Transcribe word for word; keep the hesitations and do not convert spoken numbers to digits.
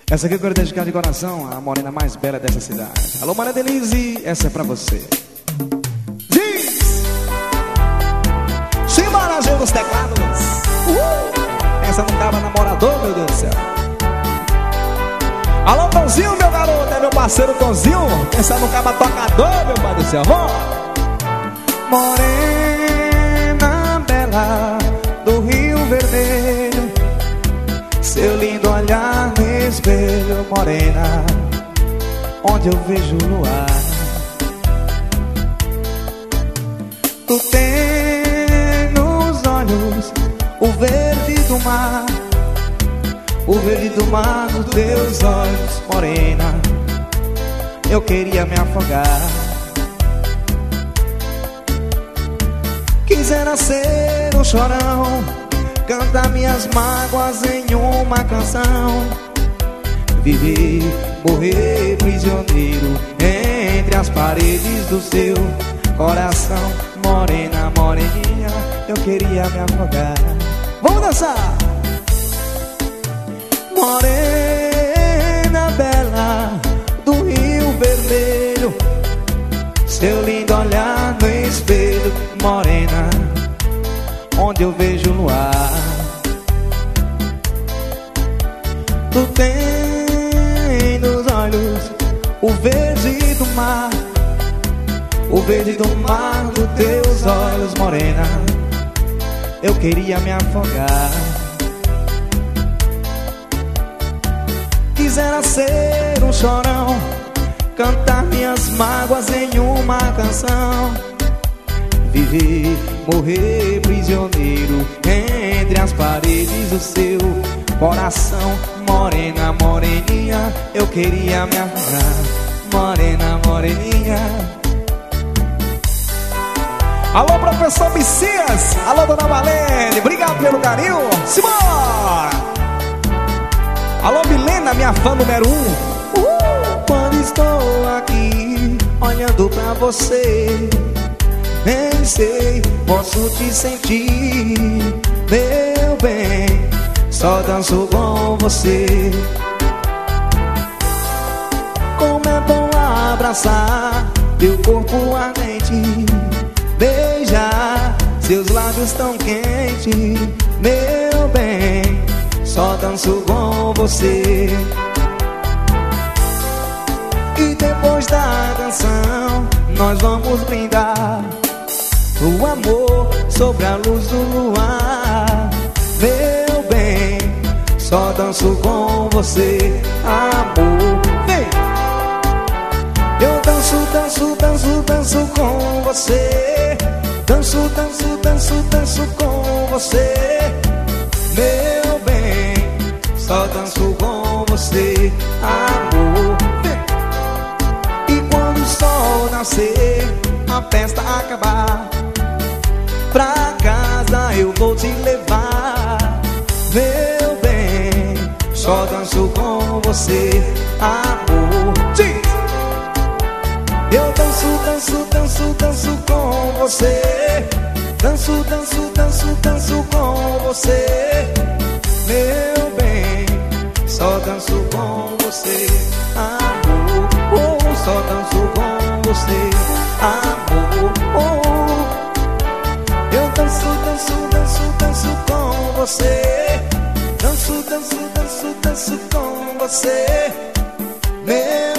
Essa aqui eu quero dedicar de coração à morena mais bela dessa cidade. Alô, Maria Denise, essa é pra você. Diz! Simbora, Gil dos teclados. Uh! Essa não tava namorador, meu Deus do céu. Alô, Tonzinho, meu garoto, é meu parceiro Tonzinho. Essa não tava tocador, meu pai do céu. Vamos! Morena bela do Rio Vermelho, seu lindo olhar no espelho, morena, onde eu vejo o luar. Tu tem nos olhos o verde do mar, o verde do mar nos teus olhos, morena, eu queria me afogar. Quisera ser um chorão, cantar minhas mágoas em uma canção, viver, morrer prisioneiro entre as paredes do seu coração. Morena, moreninha, eu queria me afogar. Vamos dançar! Morena bela do Rio Vermelho, seu lindo olhar no espelho, morena, onde eu vejo o luar. Tu tem nos olhos o verde do mar, o verde do mar dos teus olhos, morena, eu queria me afogar. Quisera ser um chorão, cantar minhas mágoas em uma canção, viver, morrer prisioneiro entre as paredes do seu coração. Morena, moreninha, eu queria me afogar. Morena, moreninha. Alô, professor Messias. Alô, dona Valene, obrigado pelo carinho. Simbora! Alô, Milena, minha fã número um. uh! Quando estou aqui olhando pra você, nem sei, posso te sentir, meu bem, só danço com você. Como é bom abraçar teu corpo ardente, beijar seus lábios tão quentes, meu bem, só danço com você. E depois da canção nós vamos brindar o amor sobre a luz do luar, meu bem, só danço com você, amor. Vem! Eu danço, danço, danço, danço com você, danço, danço, danço, danço com você, meu bem, só danço com você, amor. Vem! E quando o sol nascer, a festa acabar, pra casa eu vou te levar, meu bem, só danço com você, amor. Diz! Eu danço, danço, danço, danço com você, danço, danço, danço, danço com você, meu bem, só danço com você, amor. Oh, só danço com você, amor. Oh, eu danço, danço, danço, danço com você, danço, danço, danço, danço com você, meu